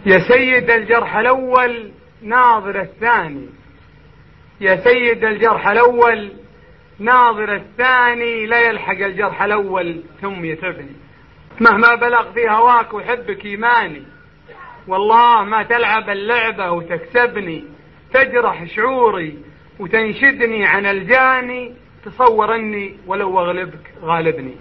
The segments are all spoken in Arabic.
يا سيد الجرح الأول ناظر الثاني، يا سيد الجرح الأول ناظر الثاني، لا يلحق الجرح الأول ثم يتبني. مهما بلغ في هواك وحبك إيماني، والله ما تلعب اللعبة وتكسبني، تجرح شعوري وتنشدني عن الجاني، تصور أني ولو أغلبك غالبني.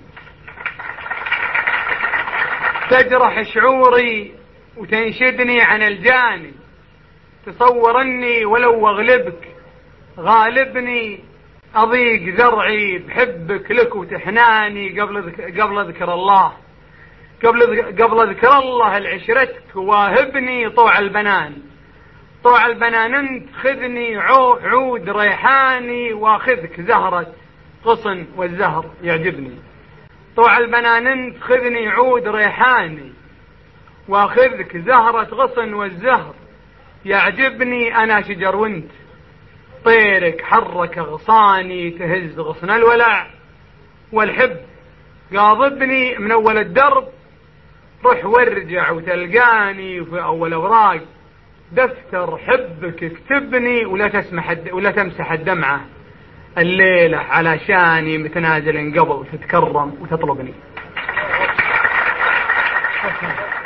تجرح شعوري وتنشدني عن الجاني، تصور أني ولو أغلبك غالبني. أضيق ذرعي بحبك لك وتحناني، قبل ذكر الله، قبل ذكر الله العشرتك واهبني. طوع البنان، طوع البنان انت خذني عود ريحاني، واخذك زهرة غصن والزهر يعجبني. طوع البنان انت خذني عود ريحاني، واخذك زهرة غصن والزهر يعجبني. انا شجر وانت طيرك حرك غصاني، تهز غصن الولع والحب قاضبني. من اول الدرب روح وارجع وتلقاني في اول اوراق دفتر حبك اكتبني، ولا تمسح الدمعة الليلة علشاني متنازل قبل تتكرم وتطلبني.